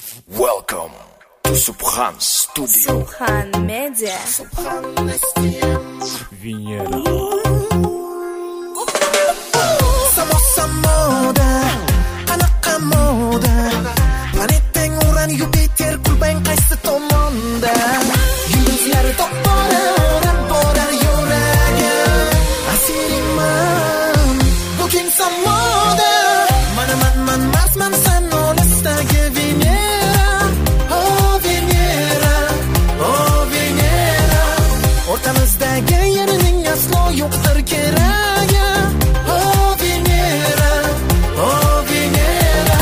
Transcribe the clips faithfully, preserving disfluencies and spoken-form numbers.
Welcome to Subhan Studio. Subhan Media. Subhan Media. Venera. Samo samoda, anaqa moda. Planetang Uran, Jupiter, kulbang qaysi tomonda? Yulduzlar to'pora o'rab borar yuragim. Asiriman, bugün samoda. Mana man man masman san olisdagi Venera. Oh Venera, oh Venera. O'rtamizdagi yerining aslo yo'qdir keragi. Oh Venera, oh Venera.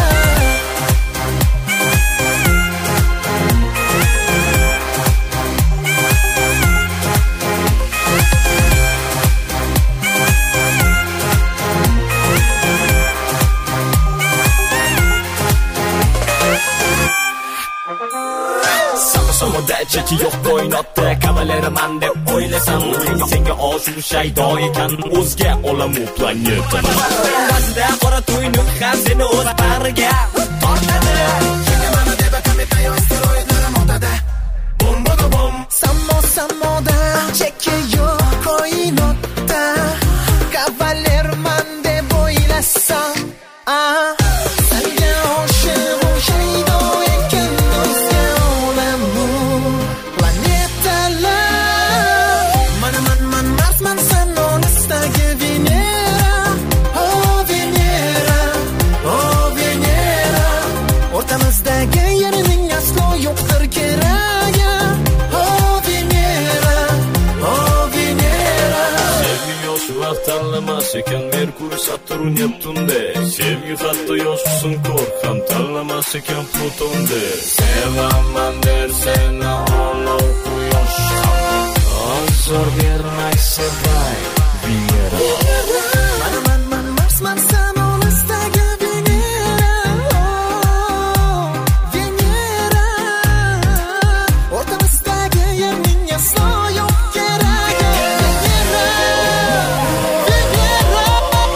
Samoda cheki yo'q koinotda kavaleraman deb o'ylasam, senga oshiq shaydo ekan o'zga olamu planetani. Ba'zida qora to'yning ham seni o'z bag'riga tortadi. Senga mana deb kametayo asteroidlar motada. Bomba bom. Samo samoda cheki yo'q koinotda kavalerman deb o'ylasam, ah senga oshiq shaydo ekan o'zga olamu planetalar. Mana man man marsman san olisdagi Venera. Oh Venera, oh Venera. O'rtamizdagi yerining aslo yo'qdir keragi. Oh Venera, oh Venera. Sevgi yosh vaqt tanlamas ekan Merkur, Saturn, Neptunde. Sevgi hatto yoshsin ko'r ham tanlamas ekan Plutonde. Sevaman derseni olov quyosh ham ozor bermay sevay Venera. Mana man man marsman san olisdagi Venera. Oh Venera. O'rtamizdagi yerning aslo yo'q keragi. Venera, Venera.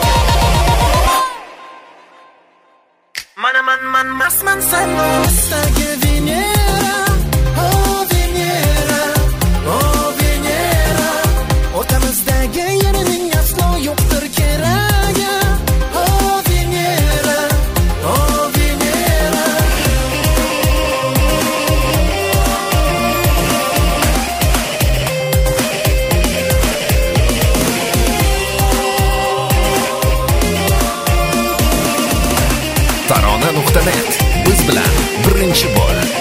Mana man man marsman san olisdagi Venera. Oh Venera, oh Venera. O'rtamizdagi yerining aslo yo'qdir keragi. Oh Venera, oh Venera. Tarona nuqta net biz bilan birinchi bo'l.